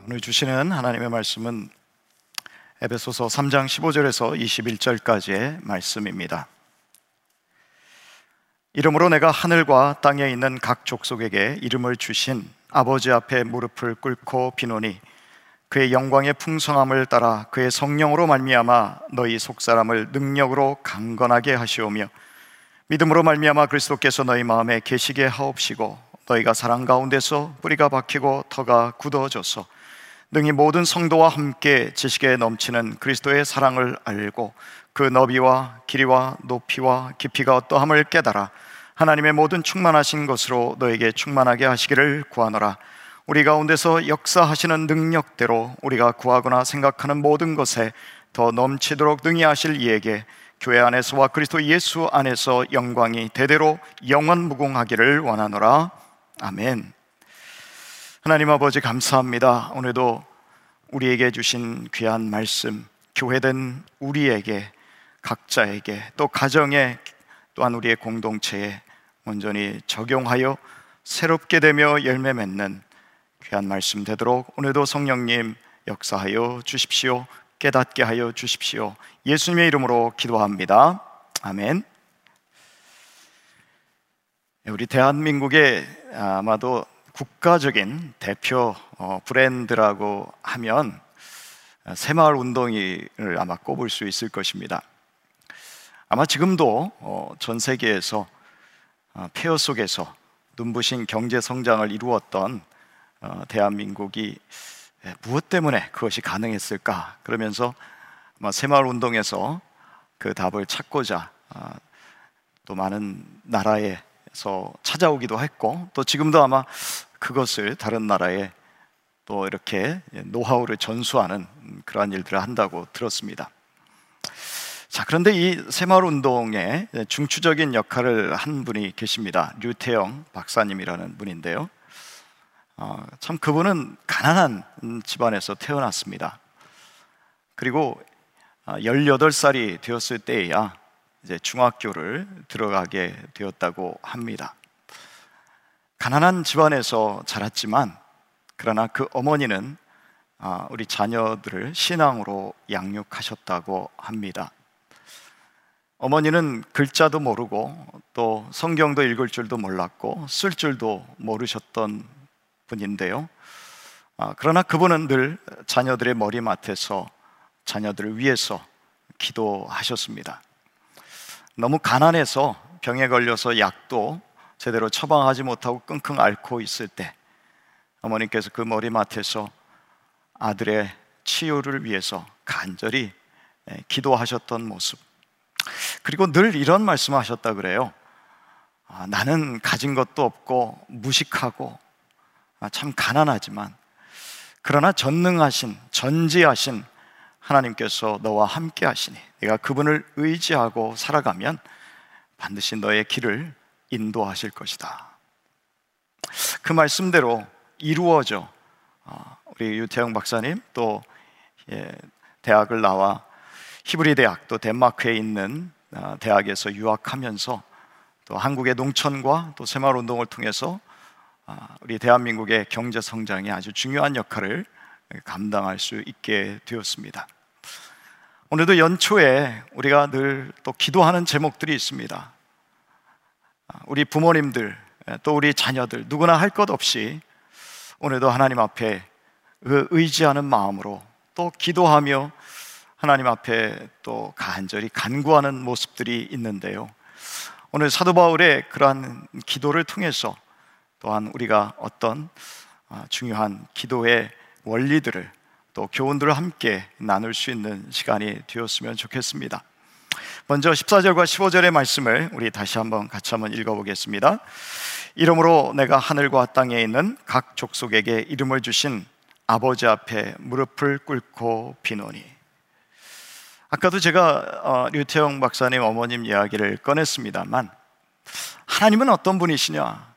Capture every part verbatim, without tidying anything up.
오늘 주시는 하나님의 말씀은 에베소서 삼 장 십오 절에서 이십일 절까지의 말씀입니다. 이러므로 내가 하늘과 땅에 있는 각 족속에게 이름을 주신 아버지 앞에 무릎을 꿇고 비노니 그의 영광의 풍성함을 따라 그의 성령으로 말미암아 너희 속사람을 능력으로 강건하게 하시오며 믿음으로 말미암아 그리스도께서 너희 마음에 계시게 하옵시고 너희가 사랑 가운데서 뿌리가 박히고 터가 굳어져서 능히 모든 성도와 함께 지식에 넘치는 그리스도의 사랑을 알고 그 너비와 길이와 높이와 깊이가 어떠함을 깨달아 하나님의 모든 충만하신 것으로 너에게 충만하게 하시기를 구하노라. 우리 가운데서 역사하시는 능력대로 우리가 구하거나 생각하는 모든 것에 더 넘치도록 능히 하실 이에게 교회 안에서와 그리스도 예수 안에서 영광이 대대로 영원무궁하기를 원하노라. 아멘. 하나님 아버지 감사합니다. 오늘도 우리에게 주신 귀한 말씀, 교회된 우리에게, 각자에게, 또 가정에, 또한 우리의 공동체에 온전히 적용하여 새롭게 되며 열매 맺는 귀한 말씀 되도록 오늘도 성령님 역사하여 주십시오. 깨닫게 하여 주십시오. 예수님의 이름으로 기도합니다. 아멘. 우리 대한민국의 아마도 국가적인 대표 브랜드라고 하면 새마을 운동회를 아마 꼽을 수 있을 것입니다. 아마 지금도 전 세계에서 폐허 속에서 눈부신 경제 성장을 이루었던 대한민국이 무엇 때문에 그것이 가능했을까? 그러면서 아마 새마을 운동에서 그 답을 찾고자 또 많은 나라에서 찾아오기도 했고, 또 지금도 아마 그것을 다른 나라에 또 이렇게 노하우를 전수하는 그러한 일들을 한다고 들었습니다. 자, 그런데 이 새마을 운동의 중추적인 역할을 한 분이 계십니다. 류태영 박사님이라는 분인데요. 어, 참 그분은 가난한 집안에서 태어났습니다. 그리고 열여덟 살이 되었을 때에야 이제 중학교를 들어가게 되었다고 합니다. 가난한 집안에서 자랐지만 그러나 그 어머니는 우리 자녀들을 신앙으로 양육하셨다고 합니다. 어머니는 글자도 모르고 또 성경도 읽을 줄도 몰랐고 쓸 줄도 모르셨던 분인데요. 그러나 그분은 늘 자녀들의 머리맡에서 자녀들을 위해서 기도하셨습니다. 너무 가난해서 병에 걸려서 약도 제대로 처방하지 못하고 끙끙 앓고 있을 때 어머니께서 그 머리맡에서 아들의 치유를 위해서 간절히 기도하셨던 모습, 그리고 늘 이런 말씀하셨다 그래요. 아, 나는 가진 것도 없고 무식하고 아, 참 가난하지만 그러나 전능하신 전지하신 하나님께서 너와 함께 하시니 내가 그분을 의지하고 살아가면 반드시 너의 길을 인도하실 것이다. 그 말씀대로 이루어져 우리 유태영 박사님 또 대학을 나와 히브리 대학 또 덴마크에 있는 대학에서 유학하면서 또 한국의 농촌과 또 새마을 운동을 통해서 우리 대한민국의 경제 성장에 아주 중요한 역할을 감당할 수 있게 되었습니다. 오늘도 연초에 우리가 늘 또 기도하는 제목들이 있습니다. 우리 부모님들 또 우리 자녀들 누구나 할 것 없이 오늘도 하나님 앞에 의지하는 마음으로 또 기도하며 하나님 앞에 또 간절히 간구하는 모습들이 있는데요, 오늘 사도 바울의 그러한 기도를 통해서 또한 우리가 어떤 중요한 기도의 원리들을 또 교훈들을 함께 나눌 수 있는 시간이 되었으면 좋겠습니다. 먼저 십사 절과 십오 절의 말씀을 우리 다시 한번 같이 한번 읽어보겠습니다. 이러므로 내가 하늘과 땅에 있는 각 족속에게 이름을 주신 아버지 앞에 무릎을 꿇고 비노니. 아까도 제가 어, 류태영 박사님 어머님 이야기를 꺼냈습니다만 하나님은 어떤 분이시냐?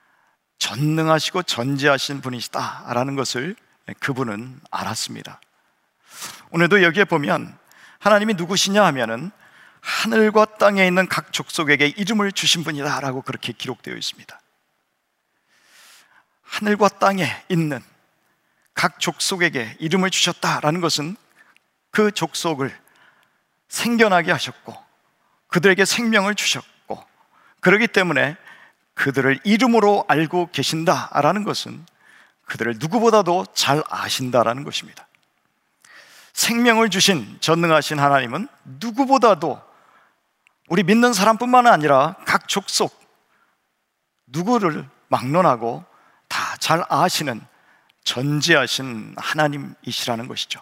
전능하시고 전지하신 분이시다라는 것을 그분은 알았습니다. 오늘도 여기에 보면 하나님이 누구시냐 하면은 하늘과 땅에 있는 각 족속에게 이름을 주신 분이다 라고 그렇게 기록되어 있습니다. 하늘과 땅에 있는 각 족속에게 이름을 주셨다라는 것은 그 족속을 생겨나게 하셨고 그들에게 생명을 주셨고, 그렇기 때문에 그들을 이름으로 알고 계신다라는 것은 그들을 누구보다도 잘 아신다라는 것입니다. 생명을 주신 전능하신 하나님은 누구보다도 우리 믿는 사람뿐만 아니라 각 족속 누구를 막론하고 다 잘 아시는 전지하신 하나님이시라는 것이죠.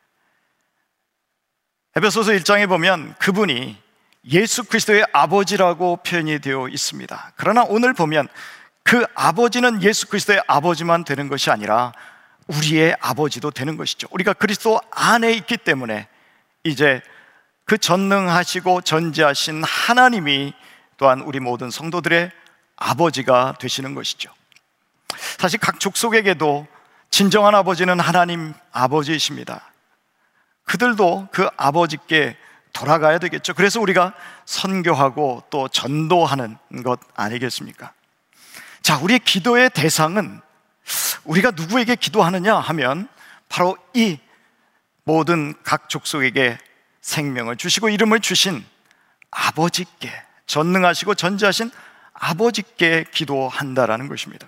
에베소서 일 장에 보면 그분이 예수 그리스도의 아버지라고 표현이 되어 있습니다. 그러나 오늘 보면 그 아버지는 예수 그리스도의 아버지만 되는 것이 아니라 우리의 아버지도 되는 것이죠. 우리가 그리스도 안에 있기 때문에 이제 그 전능하시고 전지하신 하나님이 또한 우리 모든 성도들의 아버지가 되시는 것이죠. 사실 각 족속에게도 진정한 아버지는 하나님 아버지이십니다. 그들도 그 아버지께 돌아가야 되겠죠. 그래서 우리가 선교하고 또 전도하는 것 아니겠습니까? 자, 우리의 기도의 대상은 우리가 누구에게 기도하느냐 하면 바로 이 모든 각 족속에게 생명을 주시고 이름을 주신 아버지께, 전능하시고 전지하신 아버지께 기도한다라는 것입니다.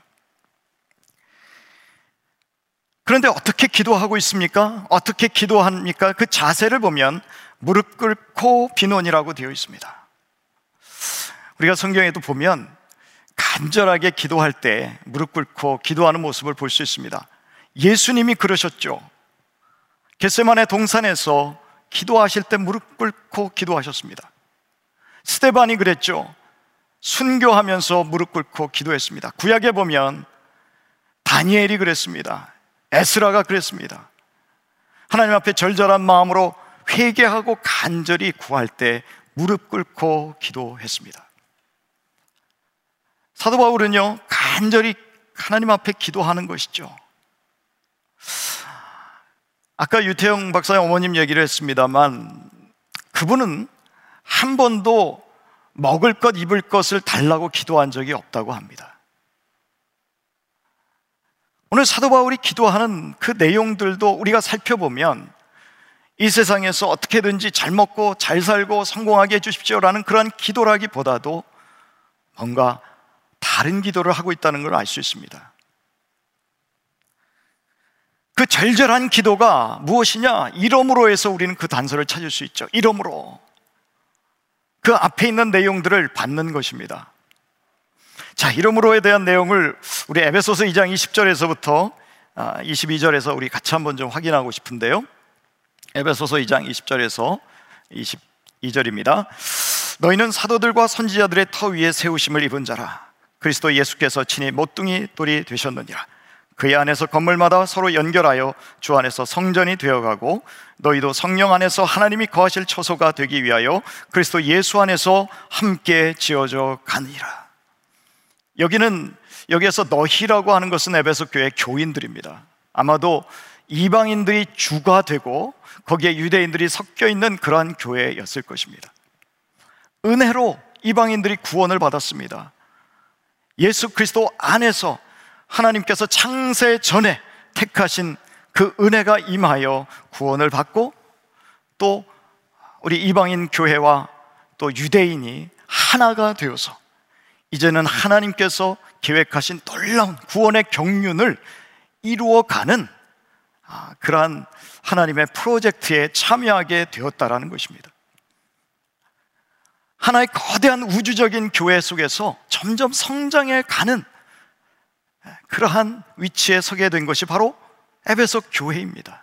그런데 어떻게 기도하고 있습니까? 어떻게 기도합니까? 그 자세를 보면 무릎 꿇고 비논이라고 되어 있습니다. 우리가 성경에도 보면 간절하게 기도할 때 무릎 꿇고 기도하는 모습을 볼 수 있습니다. 예수님이 그러셨죠. 겟세마네 동산에서 기도하실 때 무릎 꿇고 기도하셨습니다. 스데반이 그랬죠. 순교하면서 무릎 꿇고 기도했습니다. 구약에 보면 다니엘이 그랬습니다. 에스라가 그랬습니다. 하나님 앞에 절절한 마음으로 회개하고 간절히 구할 때 무릎 꿇고 기도했습니다. 사도 바울은요, 간절히 하나님 앞에 기도하는 것이죠. 아까 유태영 박사의 어머님 얘기를 했습니다만 그분은 한 번도 먹을 것 입을 것을 달라고 기도한 적이 없다고 합니다. 오늘 사도 바울이 기도하는 그 내용들도 우리가 살펴보면 이 세상에서 어떻게든지 잘 먹고 잘 살고 성공하게 해주십시오라는 그런 기도라기보다도 뭔가 다른 기도를 하고 있다는 걸 알 수 있습니다. 그 절절한 기도가 무엇이냐? 이러므로 해서 우리는 그 단서를 찾을 수 있죠. 이러므로. 그 앞에 있는 내용들을 받는 것입니다. 자, 이러므로에 대한 내용을 우리 에베소서 이 장 이십 절에서부터 이십이 절에서 우리 같이 한번 좀 확인하고 싶은데요. 에베소서 이 장 이십 절에서 이십이 절입니다. 너희는 사도들과 선지자들의 터 위에 세우심을 입은 자라. 그리스도 예수께서 친히 모퉁이 돌이 되셨느니라. 그의 안에서 건물마다 서로 연결하여 주 안에서 성전이 되어가고 너희도 성령 안에서 하나님이 거하실 처소가 되기 위하여 그리스도 예수 안에서 함께 지어져 가느니라. 여기는 여기에서 너희라고 하는 것은 에베소 교회 교인들입니다. 아마도 이방인들이 주가 되고 거기에 유대인들이 섞여 있는 그러한 교회였을 것입니다. 은혜로 이방인들이 구원을 받았습니다. 예수 그리스도 안에서 하나님께서 창세 전에 택하신 그 은혜가 임하여 구원을 받고 또 우리 이방인 교회와 또 유대인이 하나가 되어서 이제는 하나님께서 계획하신 놀라운 구원의 경륜을 이루어가는 그러한 하나님의 프로젝트에 참여하게 되었다라는 것입니다. 하나의 거대한 우주적인 교회 속에서 점점 성장해 가는 그러한 위치에 서게 된 것이 바로 에베소 교회입니다.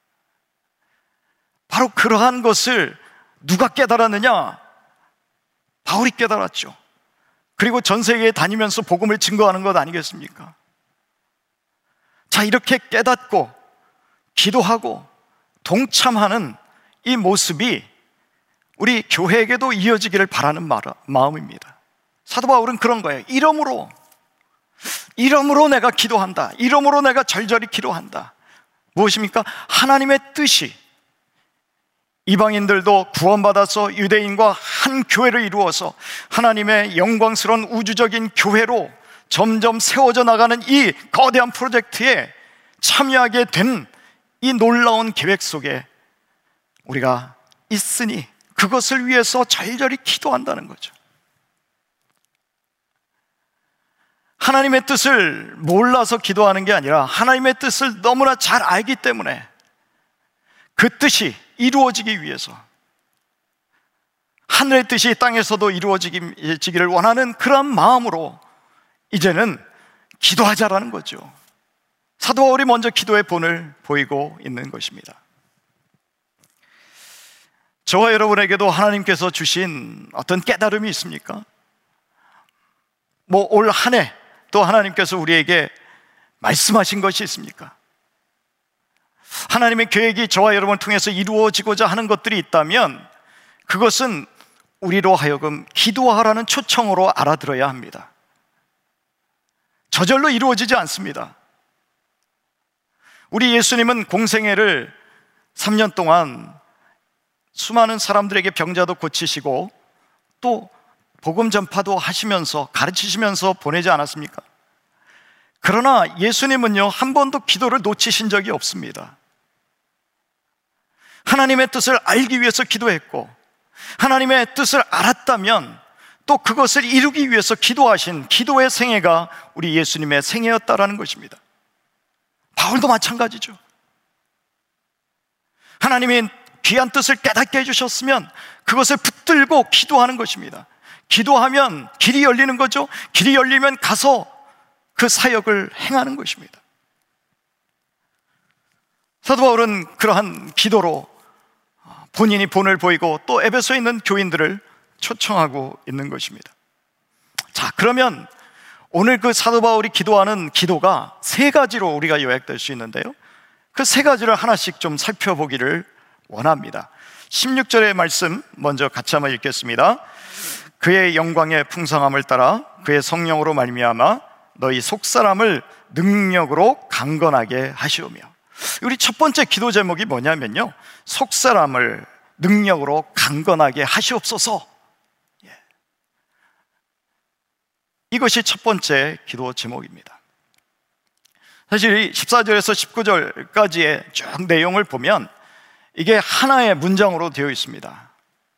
바로 그러한 것을 누가 깨달았느냐? 바울이 깨달았죠. 그리고 전 세계에 다니면서 복음을 증거하는 것 아니겠습니까? 자, 이렇게 깨닫고 기도하고 동참하는 이 모습이 우리 교회에게도 이어지기를 바라는 마음입니다. 사도 바울은 그런 거예요. 이러므로 이러므로 내가 기도한다. 이러므로 내가 절절히 기도한다. 무엇입니까? 하나님의 뜻이 이방인들도 구원받아서 유대인과 한 교회를 이루어서 하나님의 영광스러운 우주적인 교회로 점점 세워져 나가는 이 거대한 프로젝트에 참여하게 된 이 놀라운 계획 속에 우리가 있으니 그것을 위해서 절절히 기도한다는 거죠. 하나님의 뜻을 몰라서 기도하는 게 아니라 하나님의 뜻을 너무나 잘 알기 때문에 그 뜻이 이루어지기 위해서, 하늘의 뜻이 땅에서도 이루어지기를 원하는 그런 마음으로 이제는 기도하자라는 거죠. 사도 바울이 먼저 기도의 본을 보이고 있는 것입니다. 저와 여러분에게도 하나님께서 주신 어떤 깨달음이 있습니까? 뭐 올 한 해 또 하나님께서 우리에게 말씀하신 것이 있습니까? 하나님의 계획이 저와 여러분을 통해서 이루어지고자 하는 것들이 있다면 그것은 우리로 하여금 기도하라는 초청으로 알아들어야 합니다. 저절로 이루어지지 않습니다. 우리 예수님은 공생애를 삼 년 동안 수많은 사람들에게 병자도 고치시고 또 복음 전파도 하시면서 가르치시면서 보내지 않았습니까? 그러나 예수님은요, 한 번도 기도를 놓치신 적이 없습니다. 하나님의 뜻을 알기 위해서 기도했고, 하나님의 뜻을 알았다면 또 그것을 이루기 위해서 기도하신 기도의 생애가 우리 예수님의 생애였다라는 것입니다. 바울도 마찬가지죠. 하나님이 귀한 뜻을 깨닫게 해주셨으면 그것을 붙들고 기도하는 것입니다. 기도하면 길이 열리는 거죠. 길이 열리면 가서 그 사역을 행하는 것입니다. 사도 바울은 그러한 기도로 본인이 본을 보이고 또 에베소에 있는 교인들을 초청하고 있는 것입니다. 자, 그러면 오늘 그 사도 바울이 기도하는 기도가 세 가지로 우리가 요약될 수 있는데요, 그 세 가지를 하나씩 좀 살펴보기를 원합니다. 십육 절의 말씀 먼저 같이 한번 읽겠습니다. 그의 영광의 풍성함을 따라 그의 성령으로 말미암아 너희 속사람을 능력으로 강건하게 하시오며. 우리 첫 번째 기도 제목이 뭐냐면요, 속사람을 능력으로 강건하게 하시옵소서. 예. 이것이 첫 번째 기도 제목입니다. 사실 이 십사 절에서 십구 절까지의 쭉 내용을 보면 이게 하나의 문장으로 되어 있습니다.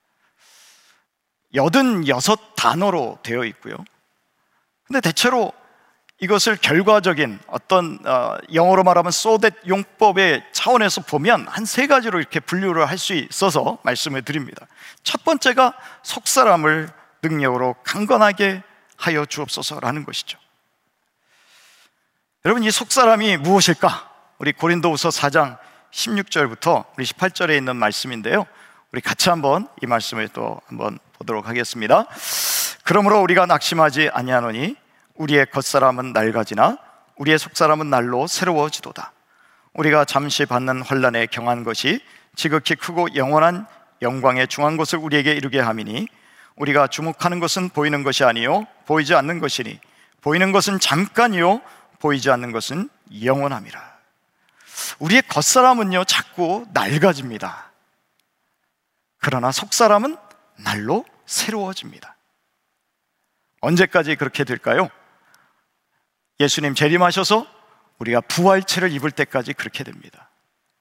여든여섯 단어로 되어 있고요. 근데 대체로 이것을 결과적인 어떤 어, 영어로 말하면 so that 용법의 차원에서 보면 한 세 가지로 이렇게 분류를 할 수 있어서 말씀을 드립니다. 첫 번째가 속사람을 능력으로 강건하게 하여 주옵소서라는 것이죠. 여러분, 이 속사람이 무엇일까? 우리 고린도후서 사 장 십육 절부터 우리 십팔 절에 있는 말씀인데요, 우리 같이 한번 이 말씀을 또 한번 보도록 하겠습니다. 그러므로 우리가 낙심하지 아니하노니 우리의 겉사람은 낡아지나 우리의 속사람은 날로 새로워지도다. 우리가 잠시 받는 환난에 경한 것이 지극히 크고 영원한 영광의 중한 것을 우리에게 이루게 함이니 우리가 주목하는 것은 보이는 것이 아니요 보이지 않는 것이니 보이는 것은 잠깐이요 보이지 않는 것은 영원함이라. 우리의 겉사람은요 자꾸 낡아집니다. 그러나 속사람은 날로 새로워집니다. 언제까지 그렇게 될까요? 예수님 재림하셔서 우리가 부활체를 입을 때까지 그렇게 됩니다.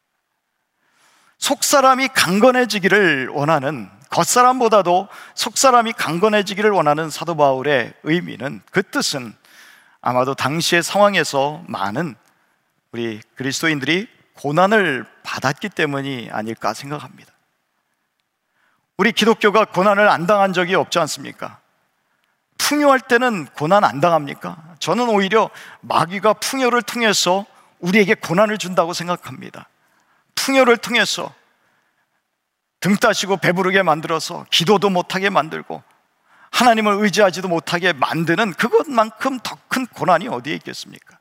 속사람이 강건해지기를 원하는, 겉사람보다도 속사람이 강건해지기를 원하는 사도 바울의 의미는, 그 뜻은 아마도 당시의 상황에서 많은 우리 그리스도인들이 고난을 받았기 때문이 아닐까 생각합니다. 우리 기독교가 고난을 안 당한 적이 없지 않습니까? 풍요할 때는 고난 안 당합니까? 저는 오히려 마귀가 풍요를 통해서 우리에게 고난을 준다고 생각합니다. 풍요를 통해서 등 따시고 배부르게 만들어서 기도도 못하게 만들고 하나님을 의지하지도 못하게 만드는 그것만큼 더 큰 고난이 어디에 있겠습니까?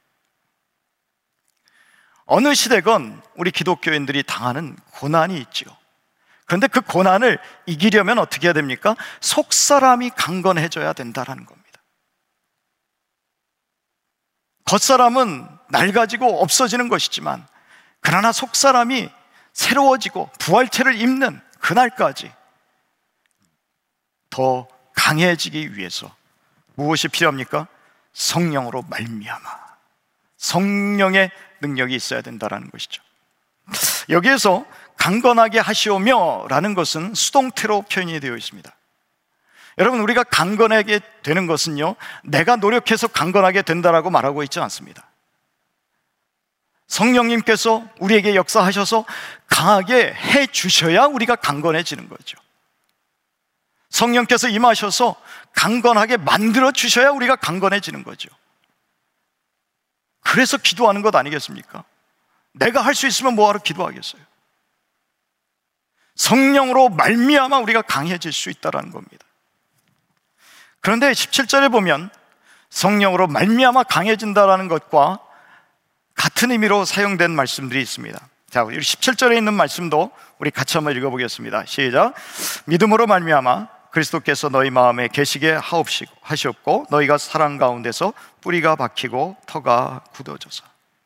어느 시대건 우리 기독교인들이 당하는 고난이 있죠. 그런데 그 고난을 이기려면 어떻게 해야 됩니까? 속사람이 강건해져야 된다는 겁니다. 겉사람은 낡아지고 없어지는 것이지만 그러나 속사람이 새로워지고 부활체를 입는 그날까지 더 강해지기 위해서 무엇이 필요합니까? 성령으로 말미암아 성령의 능력이 있어야 된다는 것이죠. 여기에서 강건하게 하시오며 라는 것은 수동태로 표현이 되어 있습니다. 여러분, 우리가 강건하게 되는 것은요, 내가 노력해서 강건하게 된다라고 말하고 있지 않습니다. 성령님께서 우리에게 역사하셔서 강하게 해 주셔야 우리가 강건해지는 거죠. 성령께서 임하셔서 강건하게 만들어 주셔야 우리가 강건해지는 거죠. 그래서 기도하는 것 아니겠습니까? 내가 할 수 있으면 뭐하러 기도하겠어요? 성령으로 말미암아 우리가 강해질 수 있다는 겁니다. 그런데 십칠 절에 보면 성령으로 말미암아 강해진다는 것과 같은 의미로 사용된 말씀들이 있습니다. 자, 우리 십칠 절에 있는 말씀도 우리 같이 한번 읽어보겠습니다. 시작. 믿음으로 말미암아 그리스도께서 너희 마음에 계시게 하옵시고 너희가 사랑 가운데서 뿌리가 박히고 터가 굳어져서.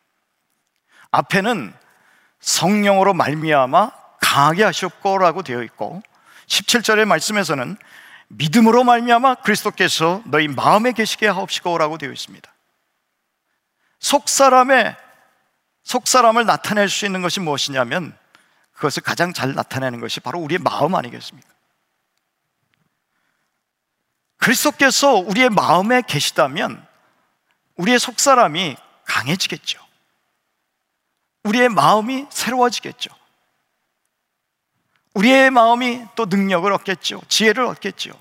앞에는 성령으로 말미암아 강하게 하시옵고라고 되어 있고, 십칠 절의 말씀에서는 믿음으로 말미암아 그리스도께서 너희 마음에 계시게 하옵시고라고 되어 있습니다. 속사람의 속사람을 나타낼 수 있는 것이 무엇이냐면, 그것을 가장 잘 나타내는 것이 바로 우리의 마음 아니겠습니까? 그리스도께서 우리의 마음에 계시다면 우리의 속사람이 강해지겠죠. 우리의 마음이 새로워지겠죠. 우리의 마음이 또 능력을 얻겠죠. 지혜를 얻겠죠.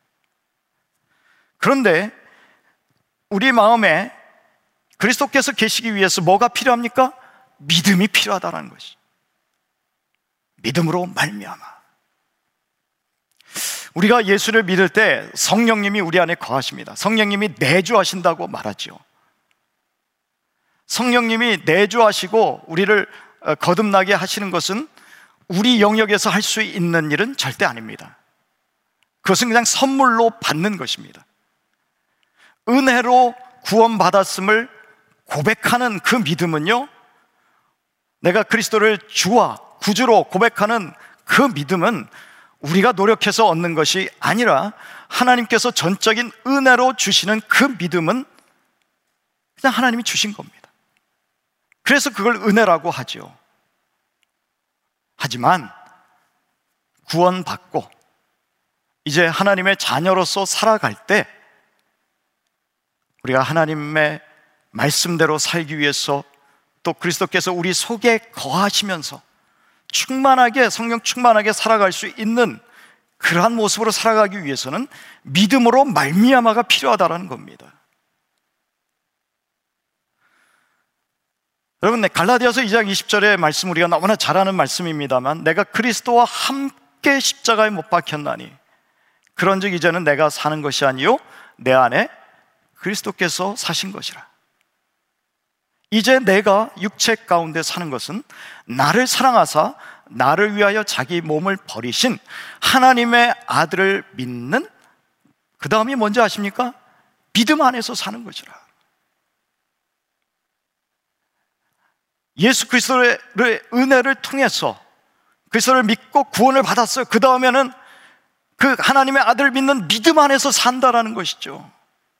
그런데 우리 마음에 그리스도께서 계시기 위해서 뭐가 필요합니까? 믿음이 필요하다는 것이. 믿음으로 말미암아. 우리가 예수를 믿을 때 성령님이 우리 안에 거하십니다. 성령님이 내주하신다고 말하죠. 성령님이 내주하시고 우리를 거듭나게 하시는 것은 우리 영역에서 할 수 있는 일은 절대 아닙니다. 그것은 그냥 선물로 받는 것입니다. 은혜로 구원받았음을 고백하는 그 믿음은요, 내가 그리스도를 주와 구주로 고백하는 그 믿음은 우리가 노력해서 얻는 것이 아니라 하나님께서 전적인 은혜로 주시는 그 믿음은 그냥 하나님이 주신 겁니다. 그래서 그걸 은혜라고 하죠. 하지만 구원받고 이제 하나님의 자녀로서 살아갈 때 우리가 하나님의 말씀대로 살기 위해서, 또 그리스도께서 우리 속에 거하시면서 충만하게, 성령 충만하게 살아갈 수 있는 그러한 모습으로 살아가기 위해서는 믿음으로 말미암아가 필요하다는 겁니다. 여러분, 갈라디아서 이 장 이십 절의 말씀 우리가 너무나 잘 아는 말씀입니다만, 내가 그리스도와 함께 십자가에 못 박혔나니 그런즉 이제는 내가 사는 것이 아니요 내 안에 그리스도께서 사신 것이라. 이제 내가 육체 가운데 사는 것은 나를 사랑하사 나를 위하여 자기 몸을 버리신 하나님의 아들을 믿는, 그 다음이 뭔지 아십니까? 믿음 안에서 사는 것이라. 예수 그리스도의 은혜를 통해서 그리스도를 믿고 구원을 받았어요. 그 다음에는 그 하나님의 아들을 믿는 믿음 안에서 산다라는 것이죠.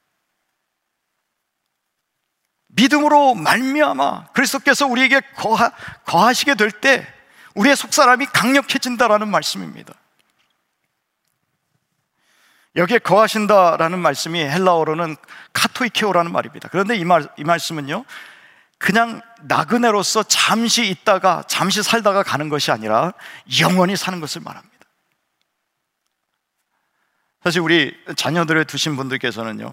믿음으로 말미암아 그리스도께서 우리에게 거하, 거하시게 될 때 우리의 속사람이 강력해진다라는 말씀입니다. 여기에 거하신다라는 말씀이 헬라어로는 카토이케오라는 말입니다. 그런데 이, 말, 이 말씀은요, 그냥 나그네로서 잠시 있다가 잠시 살다가 가는 것이 아니라 영원히 사는 것을 말합니다. 사실 우리 자녀들을 두신 분들께서는요,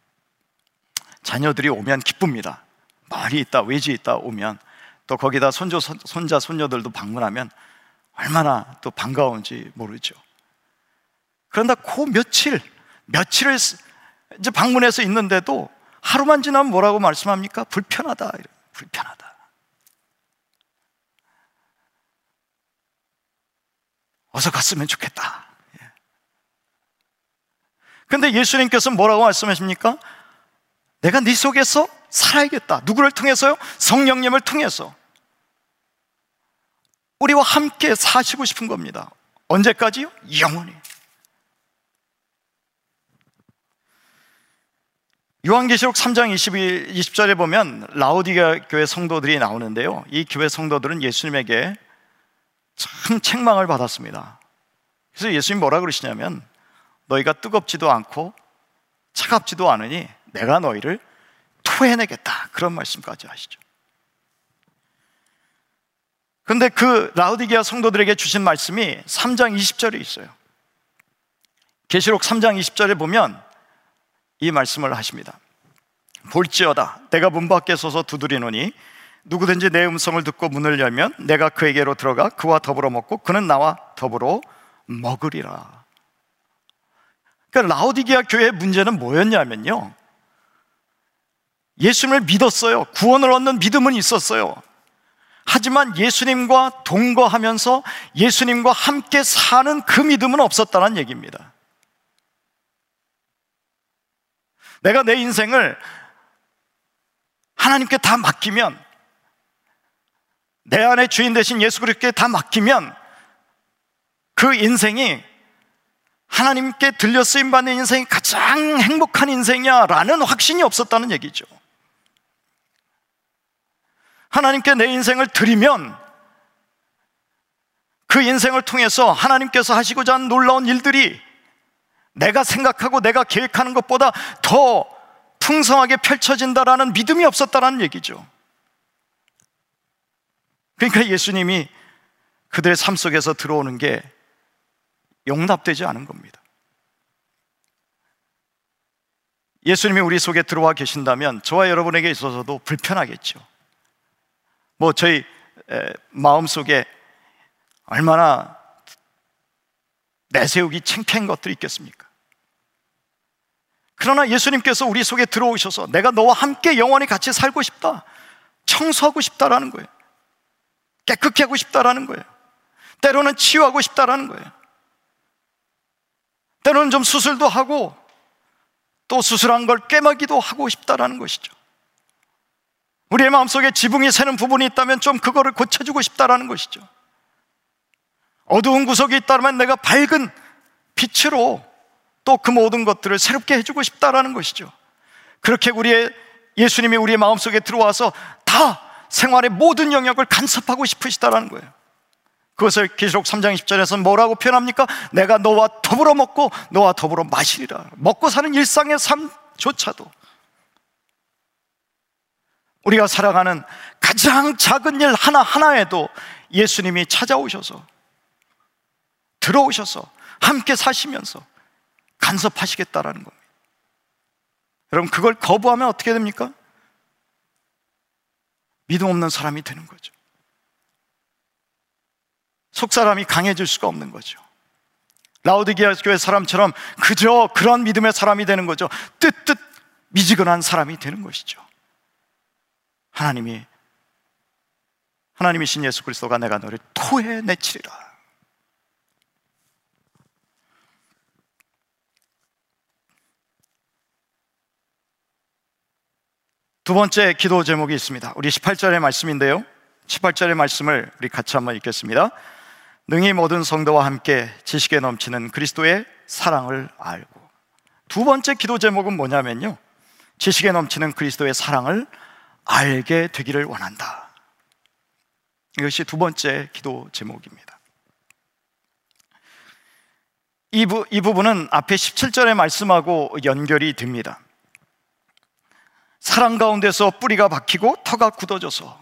자녀들이 오면 기쁩니다. 말이 있다, 외지 있다 오면, 또 거기다 손주, 손자, 손녀들도 방문하면 얼마나 또 반가운지 모르죠. 그런데 그 며칠, 며칠을 이제 방문해서 있는데도 하루만 지나면 뭐라고 말씀합니까? 불편하다. 불편하다. 어서 갔으면 좋겠다. 그런데 예수님께서 뭐라고 말씀하십니까? 내가 네 속에서 살아야겠다. 누구를 통해서요? 성령님을 통해서 우리와 함께 사시고 싶은 겁니다. 언제까지요? 영원히. 요한계시록 삼 장 이십 절에 보면 라오디게아 교회 성도들이 나오는데요, 이 교회 성도들은 예수님에게 참 책망을 받았습니다. 그래서 예수님 뭐라 그러시냐면, 너희가 뜨겁지도 않고 차갑지도 않으니 내가 너희를 토해내겠다, 그런 말씀까지 하시죠. 그런데 그 라오디게아 성도들에게 주신 말씀이 삼 장 이십 절에 있어요. 계시록 삼 장 이십 절에 보면 이 말씀을 하십니다. 볼지어다, 내가 문 밖에 서서 두드리노니 누구든지 내 음성을 듣고 문을 열면 내가 그에게로 들어가 그와 더불어 먹고 그는 나와 더불어 먹으리라. 그러니까 라오디게아 교회의 문제는 뭐였냐면요, 예수님을 믿었어요. 구원을 얻는 믿음은 있었어요. 하지만 예수님과 동거하면서 예수님과 함께 사는 그 믿음은 없었다는 얘기입니다. 내가 내 인생을 하나님께 다 맡기면, 내 안에 주인 되신 예수 그리스도께 다 맡기면 그 인생이 하나님께 들려 쓰임받는 인생이 가장 행복한 인생이야 라는 확신이 없었다는 얘기죠. 하나님께 내 인생을 드리면 그 인생을 통해서 하나님께서 하시고자 하는 놀라운 일들이 내가 생각하고 내가 계획하는 것보다 더 풍성하게 펼쳐진다라는 믿음이 없었다는 얘기죠. 그러니까 예수님이 그들의 삶 속에서 들어오는 게 용납되지 않은 겁니다. 예수님이 우리 속에 들어와 계신다면 저와 여러분에게 있어서도 불편하겠죠. 뭐 저희 마음속에 얼마나 내세우기 창피한 것들이 있겠습니까? 그러나 예수님께서 우리 속에 들어오셔서 내가 너와 함께 영원히 같이 살고 싶다, 청소하고 싶다라는 거예요. 깨끗게 하고 싶다라는 거예요. 때로는 치유하고 싶다라는 거예요. 때로는 좀 수술도 하고 또 수술한 걸 꿰매기도 하고 싶다라는 것이죠. 우리의 마음속에 지붕이 새는 부분이 있다면 좀 그거를 고쳐주고 싶다라는 것이죠. 어두운 구석이 있다면 내가 밝은 빛으로 또 그 모든 것들을 새롭게 해주고 싶다라는 것이죠. 그렇게 우리의 예수님이 우리의 마음속에 들어와서 다 생활의 모든 영역을 간섭하고 싶으시다라는 거예요. 그것을 계시록 삼 장 이십 절에서는 뭐라고 표현합니까? 내가 너와 더불어 먹고 너와 더불어 마시리라. 먹고 사는 일상의 삶조차도, 우리가 살아가는 가장 작은 일 하나하나에도 예수님이 찾아오셔서 들어오셔서 함께 사시면서 간섭하시겠다라는 겁니다. 여러분, 그걸 거부하면 어떻게 됩니까? 믿음 없는 사람이 되는 거죠. 속사람이 강해질 수가 없는 거죠. 라오디게아 교회 사람처럼 그저 그런 믿음의 사람이 되는 거죠. 뜨뜻 미지근한 사람이 되는 것이죠. 하나님이 하나님이신 예수 그리스도가 내가 너를 토해내치리라. 두 번째 기도 제목이 있습니다. 우리 십팔 절의 말씀인데요, 십팔 절의 말씀을 우리 같이 한번 읽겠습니다. 능히 모든 성도와 함께 지식에 넘치는 그리스도의 사랑을 알고. 두 번째 기도 제목은 뭐냐면요, 지식에 넘치는 그리스도의 사랑을 알게 되기를 원한다. 이것이 두 번째 기도 제목입니다. 이, 부, 이 부분은 앞에 십칠 절의 말씀하고 연결이 됩니다. 사랑 가운데서 뿌리가 박히고 터가 굳어져서,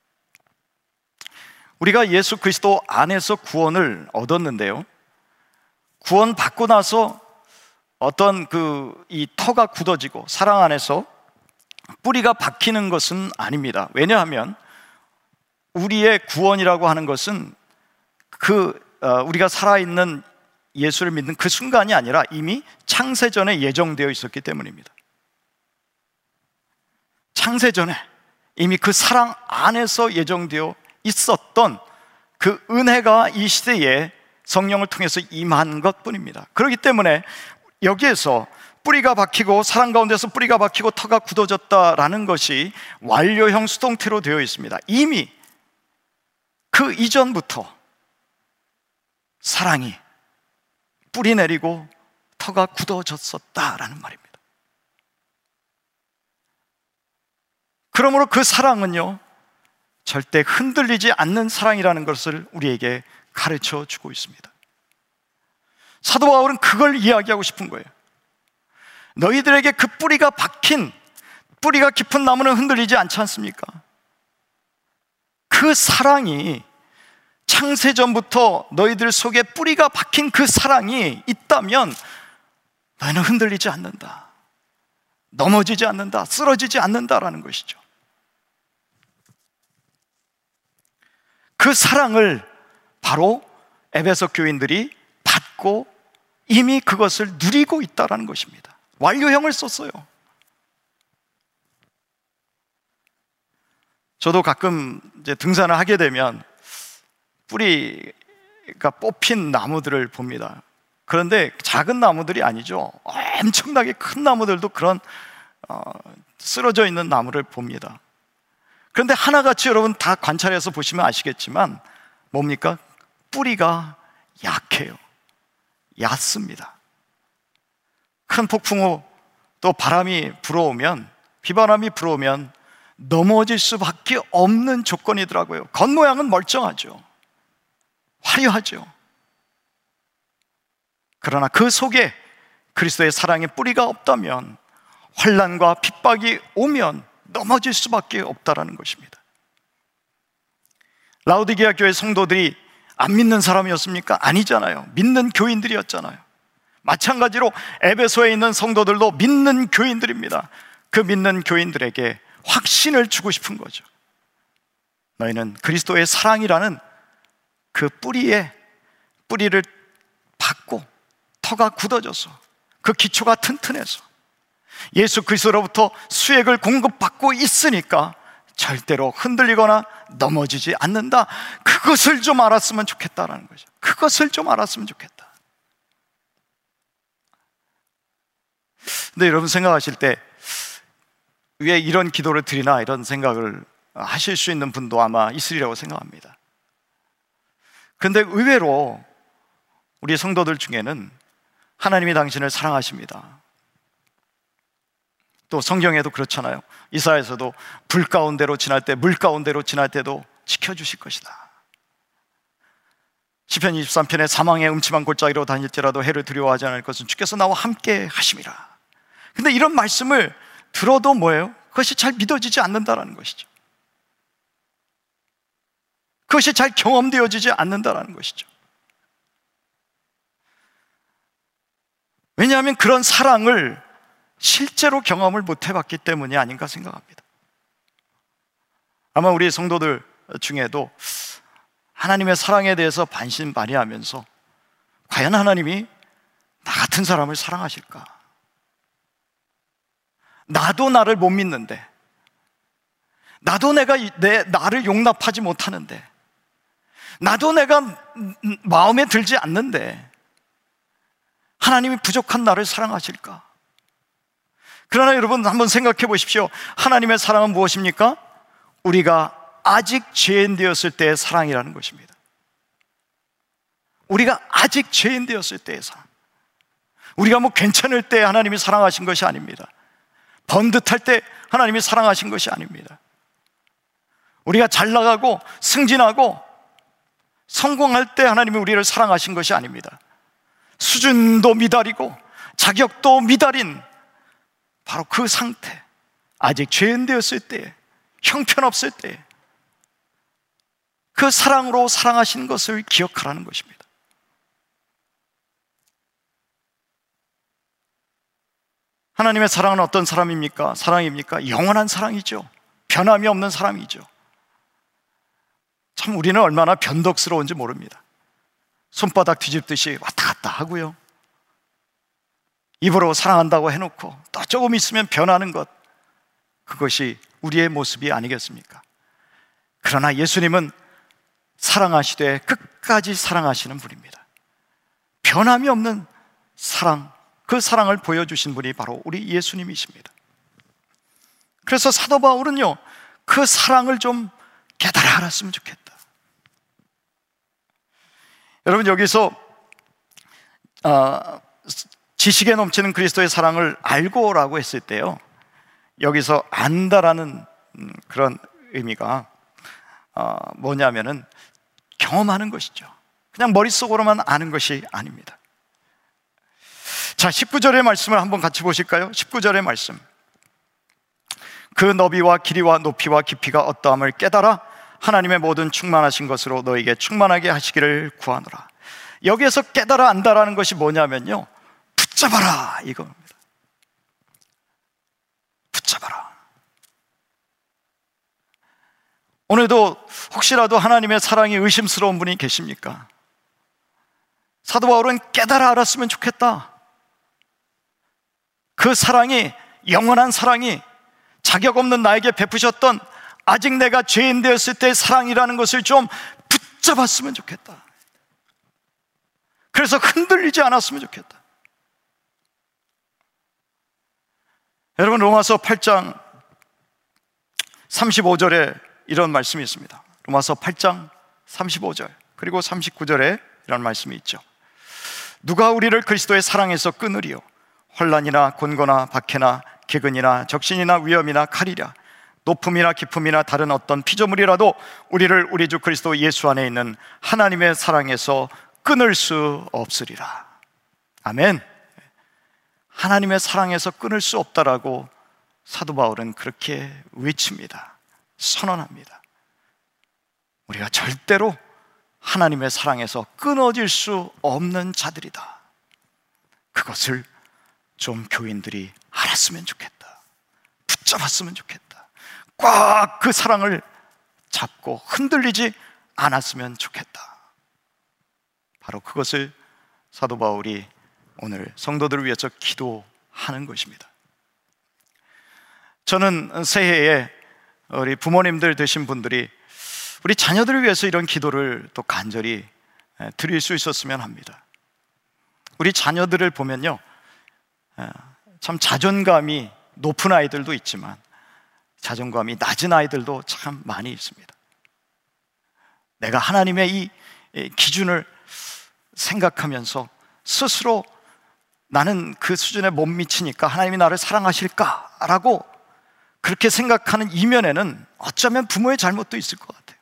우리가 예수 그리스도 안에서 구원을 얻었는데요, 구원 받고 나서 어떤 그 이 터가 굳어지고 사랑 안에서 뿌리가 박히는 것은 아닙니다. 왜냐하면 우리의 구원이라고 하는 것은 그 어, 우리가 살아있는 예수를 믿는 그 순간이 아니라 이미 창세전에 예정되어 있었기 때문입니다. 창세전에 이미 그 사랑 안에서 예정되어 있었던 그 은혜가 이 시대에 성령을 통해서 임한 것뿐입니다. 그렇기 때문에 여기에서 뿌리가 박히고 사랑 가운데서 뿌리가 박히고 터가 굳어졌다라는 것이 완료형 수동태로 되어 있습니다. 이미 그 이전부터 사랑이 뿌리 내리고 터가 굳어졌었다라는 말입니다. 그러므로 그 사랑은요, 절대 흔들리지 않는 사랑이라는 것을 우리에게 가르쳐 주고 있습니다. 사도 바울은 그걸 이야기하고 싶은 거예요. 너희들에게 그 뿌리가 박힌, 뿌리가 깊은 나무는 흔들리지 않지 않습니까? 그 사랑이, 창세전부터 너희들 속에 뿌리가 박힌 그 사랑이 있다면 너희는 흔들리지 않는다, 넘어지지 않는다, 쓰러지지 않는다라는 것이죠. 그 사랑을 바로 에베소 교인들이 받고 이미 그것을 누리고 있다는 것입니다. 완료형을 썼어요. 저도 가끔 이제 등산을 하게 되면 뿌리가 뽑힌 나무들을 봅니다. 그런데 작은 나무들이 아니죠. 엄청나게 큰 나무들도 그런 어, 쓰러져 있는 나무를 봅니다. 그런데 하나같이 여러분 다 관찰해서 보시면 아시겠지만 뭡니까? 뿌리가 약해요. 얕습니다. 큰 폭풍 후 또 바람이 불어오면, 비바람이 불어오면 넘어질 수밖에 없는 조건이더라고요. 겉모양은 멀쩡하죠. 화려하죠. 그러나 그 속에 그리스도의 사랑의 뿌리가 없다면, 환난과 핍박이 오면 넘어질 수밖에 없다라는 것입니다. 라오디게아 교회 성도들이 안 믿는 사람이었습니까? 아니잖아요. 믿는 교인들이었잖아요. 마찬가지로 에베소에 있는 성도들도 믿는 교인들입니다. 그 믿는 교인들에게 확신을 주고 싶은 거죠. 너희는 그리스도의 사랑이라는 그 뿌리에, 뿌리를 받고 터가 굳어져서 그 기초가 튼튼해서 예수 그리스도로부터 수액을 공급받고 있으니까 절대로 흔들리거나 넘어지지 않는다. 그것을 좀 알았으면 좋겠다라는 거죠. 그것을 좀 알았으면 좋겠다. 근데 여러분 생각하실 때 왜 이런 기도를 드리나 이런 생각을 하실 수 있는 분도 아마 있으리라고 생각합니다. 그런데 의외로 우리 성도들 중에는 하나님이 당신을 사랑하십니다. 또 성경에도 그렇잖아요. 이사야에서도 불 가운데로 지날 때, 물 가운데로 지날 때도 지켜주실 것이다. 시편 이십삼 편에 사망의 음침한 골짜기로 다닐지라도 해를 두려워하지 않을 것은 주께서 나와 함께 하심이라. 근데 이런 말씀을 들어도 뭐예요? 그것이 잘 믿어지지 않는다라는 것이죠. 그것이 잘 경험되어지지 않는다라는 것이죠. 왜냐하면 그런 사랑을 실제로 경험을 못 해봤기 때문이 아닌가 생각합니다. 아마 우리 성도들 중에도 하나님의 사랑에 대해서 반신반의하면서 과연 하나님이 나 같은 사람을 사랑하실까? 나도 나를 못 믿는데, 나도 내가 내 나를 용납하지 못하는데, 나도 내가 마음에 들지 않는데 하나님이 부족한 나를 사랑하실까? 그러나 여러분 한번 생각해 보십시오. 하나님의 사랑은 무엇입니까? 우리가 아직 죄인 되었을 때의 사랑이라는 것입니다. 우리가 아직 죄인 되었을 때의 사랑. 우리가 뭐 괜찮을 때 하나님이 사랑하신 것이 아닙니다. 번듯할 때 하나님이 사랑하신 것이 아닙니다. 우리가 잘 나가고 승진하고 성공할 때 하나님이 우리를 사랑하신 것이 아닙니다. 수준도 미달이고 자격도 미달인 바로 그 상태, 아직 죄인 되었을 때, 형편없을 때 그 사랑으로 사랑하신 것을 기억하라는 것입니다. 하나님의 사랑은 어떤 사랑입니까? 사랑입니까? 영원한 사랑이죠. 변함이 없는 사랑이죠. 참 우리는 얼마나 변덕스러운지 모릅니다. 손바닥 뒤집듯이 왔다 갔다 하고요, 입으로 사랑한다고 해놓고 또 조금 있으면 변하는 것, 그것이 우리의 모습이 아니겠습니까? 그러나 예수님은 사랑하시되 끝까지 사랑하시는 분입니다. 변함이 없는 사랑, 그 사랑을 보여주신 분이 바로 우리 예수님이십니다. 그래서 사도 바울은요, 그 사랑을 좀 깨달아 알았으면 좋겠다. 여러분 여기서 어, 지식에 넘치는 그리스도의 사랑을 알고라고 했을 때요, 여기서 안다라는 그런 의미가 어, 뭐냐면은 경험하는 것이죠. 그냥 머릿속으로만 아는 것이 아닙니다. 자, 십구 절의 말씀을 한번 같이 보실까요? 십구 절의 말씀. 그 너비와 길이와 높이와 깊이가 어떠함을 깨달아 하나님의 모든 충만하신 것으로 너에게 충만하게 하시기를 구하노라. 여기에서 깨달아 안다라는 것이 뭐냐면요, 붙잡아라 이겁니다. 붙잡아라. 오늘도 혹시라도 하나님의 사랑이 의심스러운 분이 계십니까? 사도 바울은 깨달아 알았으면 좋겠다. 그 사랑이, 영원한 사랑이 자격 없는 나에게 베푸셨던 아직 내가 죄인 되었을 때의 사랑이라는 것을 좀 붙잡았으면 좋겠다. 그래서 흔들리지 않았으면 좋겠다. 여러분, 로마서 팔 장 삼십오 절에 이런 말씀이 있습니다. 로마서 팔 장 삼십오 절 그리고 삼십구 절에 이런 말씀이 있죠. 누가 우리를 그리스도의 사랑에서 끊으리요? 환난이나 곤고나 박해나 기근이나 적신이나 위험이나 칼이랴. 높음이나 깊음이나 다른 어떤 피조물이라도 우리를 우리 주 그리스도 예수 안에 있는 하나님의 사랑에서 끊을 수 없으리라. 아멘. 하나님의 사랑에서 끊을 수 없다라고 사도 바울은 그렇게 외칩니다. 선언합니다. 우리가 절대로 하나님의 사랑에서 끊어질 수 없는 자들이다. 그것을 좀 교인들이 알았으면 좋겠다. 붙잡았으면 좋겠다. 꽉 그 사랑을 잡고 흔들리지 않았으면 좋겠다. 바로 그것을 사도 바울이 오늘 성도들을 위해서 기도하는 것입니다. 저는 새해에 우리 부모님들 되신 분들이 우리 자녀들을 위해서 이런 기도를 또 간절히 드릴 수 있었으면 합니다. 우리 자녀들을 보면요, 참 자존감이 높은 아이들도 있지만 자존감이 낮은 아이들도 참 많이 있습니다. 내가 하나님의 이 기준을 생각하면서 스스로 나는 그 수준에 못 미치니까 하나님이 나를 사랑하실까라고 그렇게 생각하는 이면에는 어쩌면 부모의 잘못도 있을 것 같아요.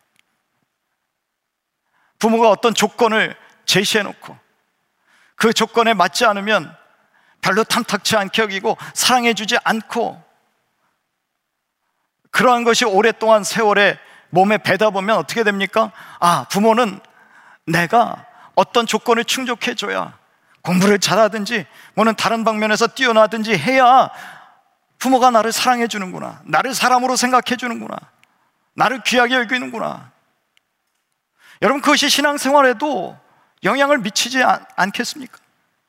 부모가 어떤 조건을 제시해놓고 그 조건에 맞지 않으면 별로 탐탁치 않게 여기고 사랑해주지 않고, 그러한 것이 오랫동안 세월에 몸에 배다 보면 어떻게 됩니까? 아, 부모는 내가 어떤 조건을 충족해줘야, 공부를 잘하든지 뭐는 다른 방면에서 뛰어나든지 해야 부모가 나를 사랑해 주는구나, 나를 사람으로 생각해 주는구나, 나를 귀하게 여기는구나. 여러분, 그것이 신앙생활에도 영향을 미치지 않, 않겠습니까?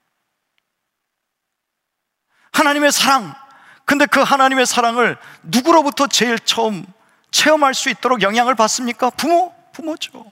하나님의 사랑, 근데 그 하나님의 사랑을 누구로부터 제일 처음 체험할 수 있도록 영향을 받습니까? 부모, 부모죠.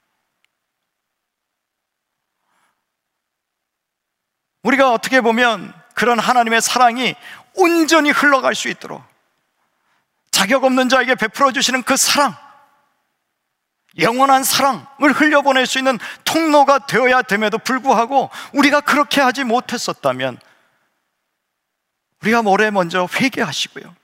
우리가 어떻게 보면 그런 하나님의 사랑이 온전히 흘러갈 수 있도록 자격 없는 자에게 베풀어 주시는 그 사랑, 영원한 사랑을 흘려보낼 수 있는 통로가 되어야 됨에도 불구하고 우리가 그렇게 하지 못했었다면 우리가 올해 먼저 회개하시고요,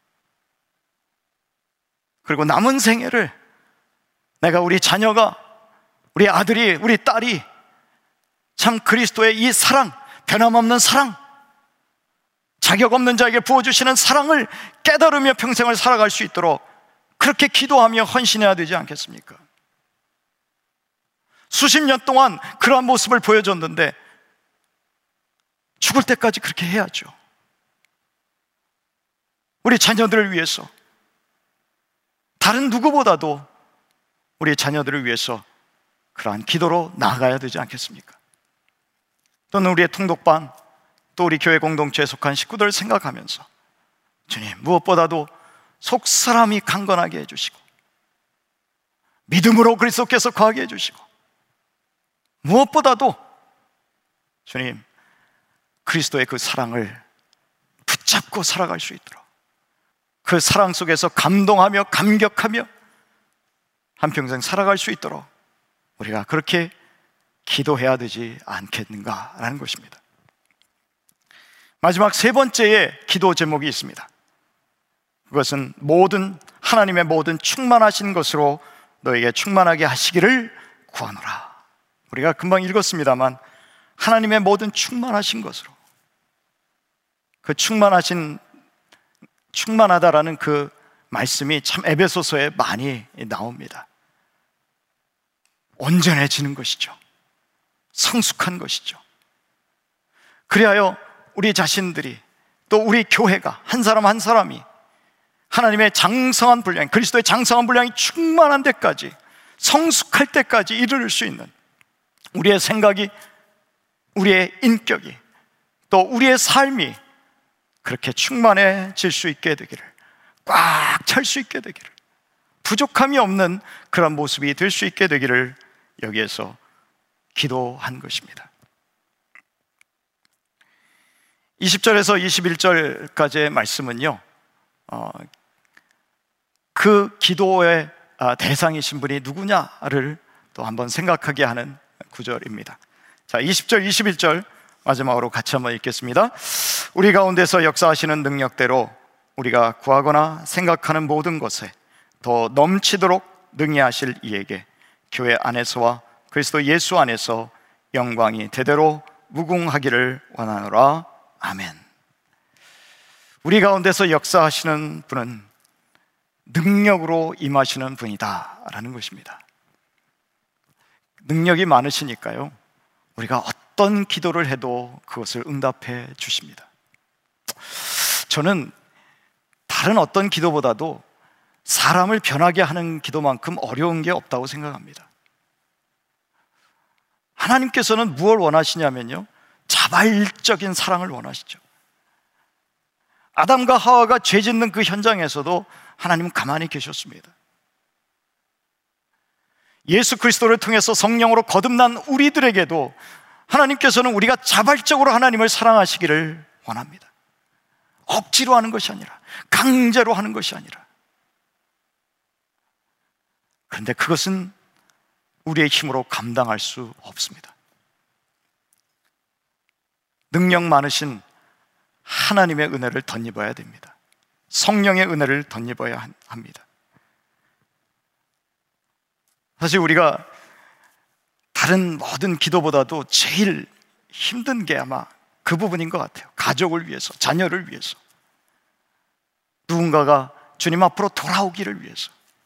그리고 남은 생애를 내가, 우리 자녀가, 우리 아들이, 우리 딸이 참 그리스도의 이 사랑, 변함없는 사랑, 자격 없는 자에게 부어주시는 사랑을 깨달으며 평생을 살아갈 수 있도록 그렇게 기도하며 헌신해야 되지 않겠습니까? 수십 년 동안 그러한 모습을 보여줬는데 죽을 때까지 그렇게 해야죠. 우리 자녀들을 위해서, 다른 누구보다도 우리 자녀들을 위해서 그러한 기도로 나아가야 되지 않겠습니까? 또는 우리의 통독반, 또 우리 교회 공동체에 속한 식구들을 생각하면서 주님, 무엇보다도 속사람이 강건하게 해주시고 믿음으로 그리스도께서 거하게 해주시고, 무엇보다도 주님, 그리스도의 그 사랑을 붙잡고 살아갈 수 있도록, 그 사랑 속에서 감동하며 감격하며 한평생 살아갈 수 있도록 우리가 그렇게 기도해야 되지 않겠는가라는 것입니다. 마지막 세 번째의 기도 제목이 있습니다. 그것은 모든 하나님의 모든 충만하신 것으로 너에게 충만하게 하시기를 구하노라. 우리가 금방 읽었습니다만 하나님의 모든 충만하신 것으로, 그 충만하신, 충만하다라는 그 말씀이 참 에베소서에 많이 나옵니다. 온전해지는 것이죠. 성숙한 것이죠. 그리하여 우리 자신들이, 또 우리 교회가, 한 사람 한 사람이 하나님의 장성한 분량, 그리스도의 장성한 분량이 충만한 데까지, 성숙할 때까지 이르를 수 있는 우리의 생각이, 우리의 인격이, 또 우리의 삶이 그렇게 충만해질 수 있게 되기를, 꽉 찰 수 있게 되기를, 부족함이 없는 그런 모습이 될 수 있게 되기를 여기에서 기도한 것입니다. 이십 절에서 이십일 절까지의 말씀은요, 어, 그 기도의 대상이신 분이 누구냐를 또 한번 생각하게 하는 구절입니다. 자, 이십 절, 이십일 절 마지막으로 같이 한번 읽겠습니다. 우리 가운데서 역사하시는 능력대로 우리가 구하거나 생각하는 모든 것에 더 넘치도록 능히 하실 이에게 교회 안에서와 그리스도 예수 안에서 영광이 대대로 무궁하기를 원하노라. 아멘. 우리 가운데서 역사하시는 분은 능력으로 임하시는 분이다 라는 것입니다. 능력이 많으시니까요, 우리가 어떤 기도를 해도 그것을 응답해 주십니다. 저는 다른 어떤 기도보다도 사람을 변하게 하는 기도만큼 어려운 게 없다고 생각합니다. 하나님께서는 무엇을 원하시냐면요, 자발적인 사랑을 원하시죠. 아담과 하와가 죄 짓는 그 현장에서도 하나님은 가만히 계셨습니다. 예수 그리스도를 통해서 성령으로 거듭난 우리들에게도 하나님께서는 우리가 자발적으로 하나님을 사랑하시기를 원합니다. 억지로 하는 것이 아니라, 강제로 하는 것이 아니라. 그런데 그것은 우리의 힘으로 감당할 수 없습니다. 능력 많으신 하나님의 은혜를 덧입어야 됩니다. 성령의 은혜를 덧입어야 합니다. 사실 우리가 다른 모든 기도보다도 제일 힘든 게 아마 그 부분인 것 같아요. 가족을 위해서, 자녀를 위해서, 누군가가 주님 앞으로 돌아오기를 위해서.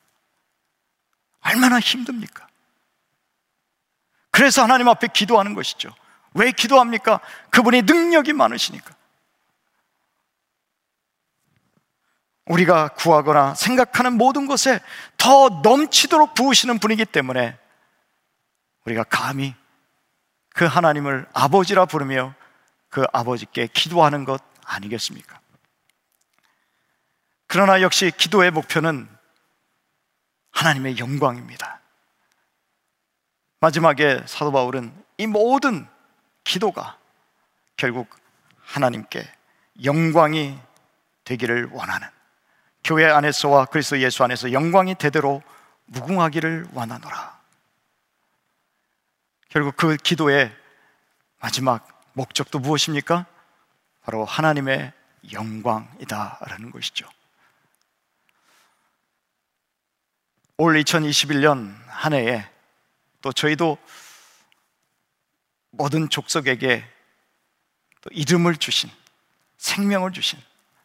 얼마나 힘듭니까? 그래서 하나님 앞에 기도하는 것이죠. 왜 기도합니까? 그분이 능력이 많으시니까. 우리가 구하거나 생각하는 모든 것에 더 넘치도록 부으시는 분이기 때문에 우리가 감히 그 하나님을 아버지라 부르며 그 아버지께 기도하는 것 아니겠습니까? 그러나 역시 기도의 목표는 하나님의 영광입니다. 마지막에 사도 바울은 이 모든 기도가 결국 하나님께 영광이 되기를 원하는, 교회 안에서와 그리스도 예수 안에서 영광이 대대로 무궁하기를 원하노라. 결국 그 기도의 마지막 목적도 무엇입니까? 바로 하나님의 영광이다라는 것이죠. 올 이천이십일 년 한 해에 또 저희도 모든 족속에게 또 이름을 주신, 생명을 주신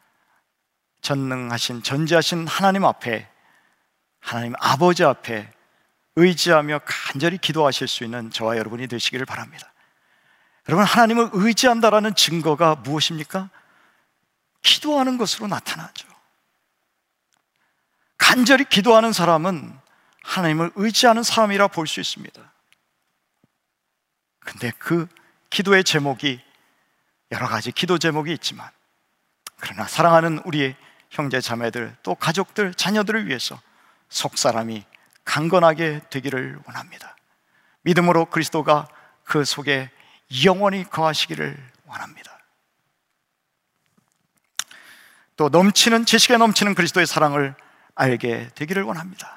전능하신, 전지하신 하나님 앞에, 하나님 아버지 앞에 의지하며 간절히 기도하실 수 있는 저와 여러분이 되시기를 바랍니다. 여러분, 하나님을 의지한다라는 증거가 무엇입니까? 기도하는 것으로 나타나죠. 간절히 기도하는 사람은 하나님을 의지하는 사람이라 볼 수 있습니다. 근데 그 기도의 제목이 여러 가지 기도 제목이 있지만, 그러나 사랑하는 우리의 형제 자매들, 또 가족들, 자녀들을 위해서 속사람이 강건하게 되기를 원합니다. 믿음으로 그리스도가 그 속에 영원히 거하시기를 원합니다. 또 넘치는, 지식에 넘치는 그리스도의 사랑을 알게 되기를 원합니다.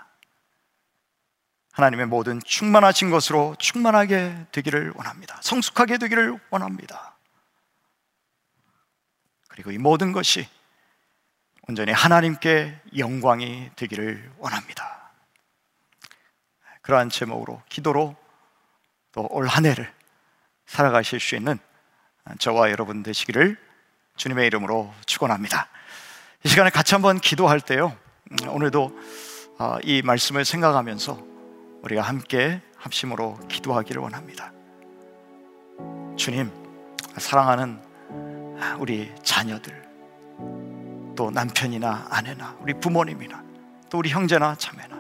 하나님의 모든 충만하신 것으로 충만하게 되기를 원합니다. 성숙하게 되기를 원합니다. 그리고 이 모든 것이 온전히 하나님께 영광이 되기를 원합니다. 그러한 제목으로 기도로 또 올 한 해를 살아가실 수 있는 저와 여러분 되시기를 주님의 이름으로 축원합니다. 이 시간에 같이 한번 기도할 때요, 오늘도 이 말씀을 생각하면서 우리가 함께 합심으로 기도하기를 원합니다. 주님, 사랑하는 우리 자녀들, 또 남편이나 아내나 우리 부모님이나 또 우리 형제나 자매나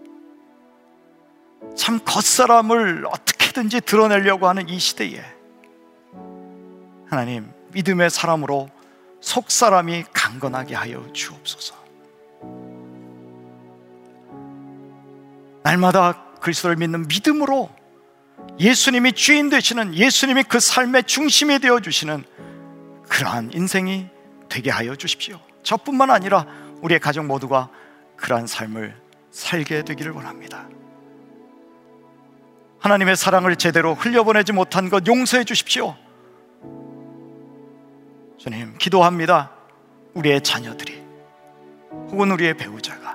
참 겉사람을 어떻게든지 드러내려고 하는 이 시대에 하나님, 믿음의 사람으로 속사람이 강건하게 하여 주옵소서. 날마다 그리스도를 믿는 믿음으로 예수님이 주인 되시는, 예수님이 그 삶의 중심이 되어주시는 그러한 인생이 되게 하여 주십시오. 저뿐만 아니라 우리의 가족 모두가 그러한 삶을 살게 되기를 원합니다. 하나님의 사랑을 제대로 흘려보내지 못한 것 용서해 주십시오. 주님, 기도합니다. 우리의 자녀들이 혹은 우리의 배우자가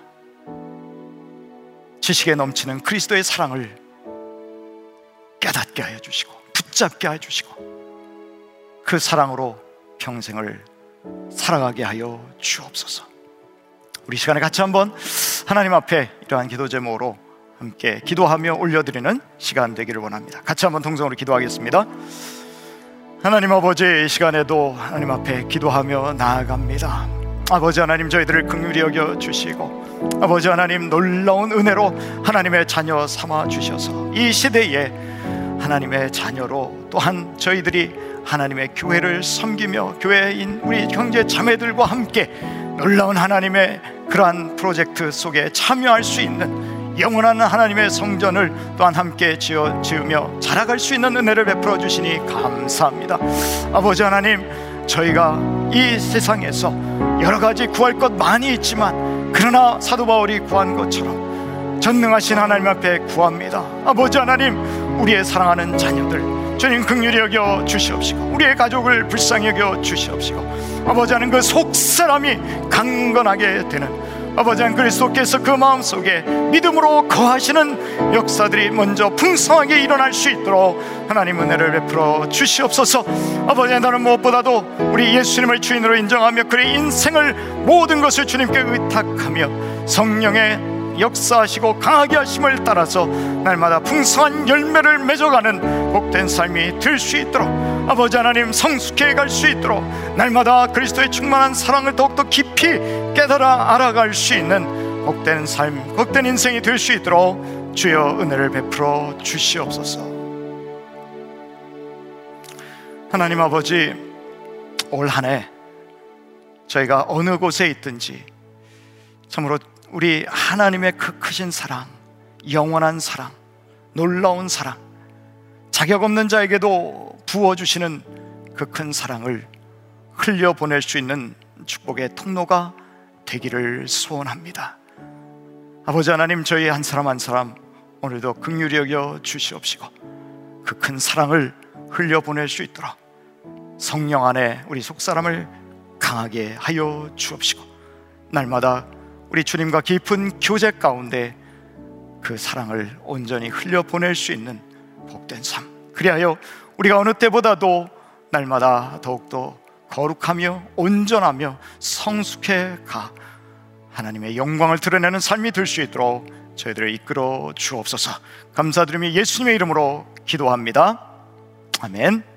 지식에 넘치는 그리스도의 사랑을 깨닫게 하여 주시고 붙잡게 하여 주시고 그 사랑으로 평생을 살아가게 하여 주옵소서. 우리 시간에 같이 한번 하나님 앞에 이러한 기도 제목으로 함께 기도하며 올려드리는 시간 되기를 원합니다. 같이 한번 동성으로 기도하겠습니다. 하나님 아버지, 이 시간에도 하나님 앞에 기도하며 나아갑니다. 아버지 하나님, 저희들을 긍휼히 여겨 주시고 아버지 하나님, 놀라운 은혜로 하나님의 자녀 삼아 주셔서 이 시대에 하나님의 자녀로 또한 저희들이 하나님의 교회를 섬기며 교회인 우리 형제 자매들과 함께 놀라운 하나님의 그러한 프로젝트 속에 참여할 수 있는 영원한 하나님의 성전을 또한 함께 지어, 지으며 자라갈 수 있는 은혜를 베풀어 주시니 감사합니다. 아버지 하나님, 저희가 이 세상에서 여러 가지 구할 것 많이 있지만 그러나 사도 바울이 구한 것처럼 전능하신 하나님 앞에 구합니다. 아버지 하나님, 우리의 사랑하는 자녀들 주님 긍휼히 여겨 주시옵시고 우리의 가족을 불쌍히 여겨 주시옵시고 아버지 하나님, 그 속사람이 강건하게 되는 아버지 하나님, 그리스도께서 그 마음속에 믿음으로 거하시는 역사들이 먼저 풍성하게 일어날 수 있도록 하나님 은혜를 베풀어 주시옵소서. 아버지 하나님, 나는 무엇보다도 우리 예수님을 주인으로 인정하며 그의 인생을 모든 것을 주님께 의탁하며 성령의 역사하시고 강하게 하심을 따라서 날마다 풍성한 열매를 맺어가는 복된 삶이 될 수 있도록 아버지 하나님, 성숙해 갈 수 있도록 날마다 그리스도의 충만한 사랑을 더욱더 깊이 깨달아 알아갈 수 있는 복된 삶, 복된 인생이 될 수 있도록 주여 은혜를 베풀어 주시옵소서. 하나님 아버지, 올 한 해 저희가 어느 곳에 있든지 참으로 우리 하나님의 그 크신 사랑, 영원한 사랑, 놀라운 사랑, 자격 없는 자에게도 부어주시는 그 큰 사랑을 흘려보낼 수 있는 축복의 통로가 되기를 소원합니다. 아버지 하나님, 저희 한 사람 한 사람 오늘도 긍휼히 여겨 주시옵시고 그 큰 사랑을 흘려보낼 수 있도록 성령 안에 우리 속사람을 강하게 하여 주옵시고 날마다 우리 주님과 깊은 교제 가운데 그 사랑을 온전히 흘려보낼 수 있는 복된 삶, 그리하여 우리가 어느 때보다도 날마다 더욱더 거룩하며 온전하며 성숙해 가 하나님의 영광을 드러내는 삶이 될 수 있도록 저희들을 이끌어 주옵소서. 감사드리며 예수님의 이름으로 기도합니다. 아멘.